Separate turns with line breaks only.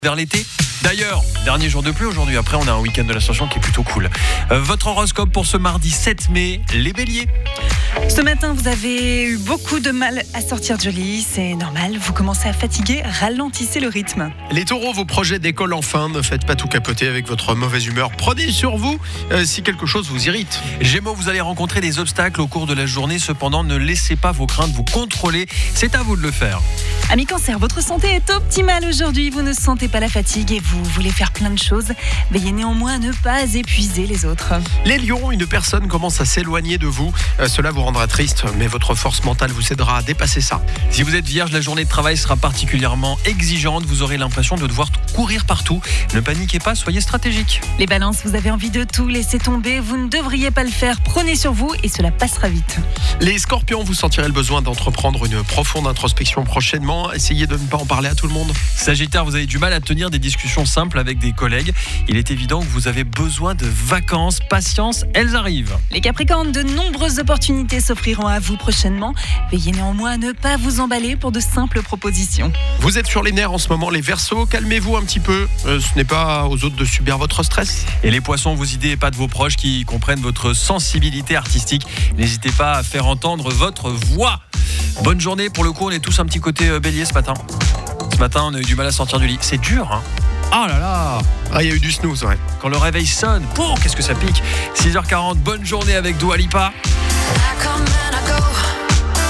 vers l'été. D'ailleurs, dernier jour de pluie aujourd'hui. Après, on a un week-end de l'Ascension qui est plutôt cool. Votre horoscope pour ce mardi 7 mai, les béliers.
Ce matin, vous avez eu beaucoup de mal à sortir du lit. C'est normal, vous commencez à fatiguer. Ralentissez le rythme.
Les taureaux, vos projets décollent enfin. Ne faites pas tout capoter avec votre mauvaise humeur. Prenez sur vous si quelque chose vous irrite.
Gémeaux, vous allez rencontrer des obstacles au cours de la journée. Cependant, ne laissez pas vos craintes vous contrôler. C'est à vous de le faire.
Amis Cancer, votre santé est optimale aujourd'hui. Vous ne sentez pas la fatigue et vous voulez faire plein de choses. Veillez néanmoins à ne pas épuiser les autres.
Les lions, une personne commence à s'éloigner de vous. Cela vous rendra triste, mais votre force mentale vous aidera à dépasser ça.
Si vous êtes vierge, la journée de travail sera particulièrement exigeante. Vous aurez l'impression de devoir courir partout. Ne paniquez pas, soyez stratégique.
Les balances, vous avez envie de tout laisser tomber. Vous ne devriez pas le faire. Prenez sur vous et cela passera vite.
Les scorpions, vous sentirez le besoin d'entreprendre une profonde introspection prochainement. Essayez de ne pas en parler à tout le monde.
Sagittaire, vous avez du mal à tenir des discussions simples avec des collègues. Il est évident que vous avez besoin de vacances. Patience, elles arrivent.
Les Capricornes, de nombreuses opportunités s'offriront à vous prochainement. Veillez néanmoins à ne pas vous emballer pour de simples propositions.
Vous êtes sur les nerfs en ce moment, les Verseaux. Calmez-vous un petit peu. Ce n'est pas aux autres de subir votre stress.
Et les Poissons, vos idées et pas de vos proches qui comprennent votre sensibilité artistique. N'hésitez pas à faire entendre votre voix. Bonne journée. Pour le coup, on est tous un petit côté bélier ce matin. Ce matin, on a eu du mal à sortir du lit. C'est dur, hein. Oh là là.
Ah, il y a eu du snooze, ouais.
Quand le réveil sonne, qu'est-ce que ça pique. 6h40, bonne journée avec Dua Lipa.
I come and I go.